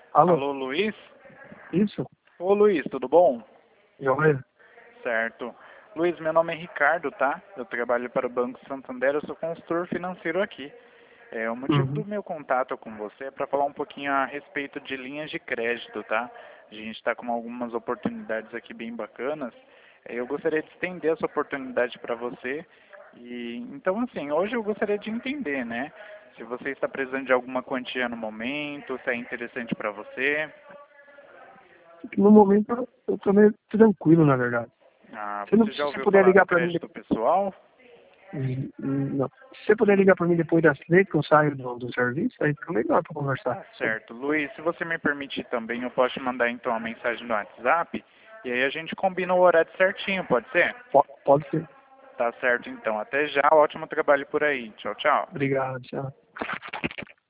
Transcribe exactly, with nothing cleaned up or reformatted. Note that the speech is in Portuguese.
Alô? Alô, Luiz? Isso? Ô, Luiz, tudo bom? Joia? Certo. Luiz, meu nome é Ricardo, tá? Eu trabalho para o Banco Santander, eu sou consultor financeiro aqui. É, o motivo Uhum. do meu contato com você é para falar um pouquinho a respeito de linhas de crédito, tá? A gente está com algumas oportunidades aqui bem bacanas. É, eu gostaria de estender essa oportunidade para você. E então, assim, hoje eu gostaria de entender, né? Se você está precisando de alguma quantia no momento, se é interessante para você. No momento eu eu tô meio tranquilo, na verdade. Ah, Se, não, você se já você ouviu puder falar do ligar para mim crédito depois. pessoal? Não. Se você puder ligar para mim depois das três que eu saio do, do serviço, aí fica melhor para conversar. Tá certo. Luiz, se você me permitir também, eu posso te mandar então uma mensagem no WhatsApp e aí a gente combina o horário certinho, pode ser? Pode, pode ser. Tá certo então. Até já. Ótimo trabalho por aí. Tchau, tchau. Obrigado, tchau.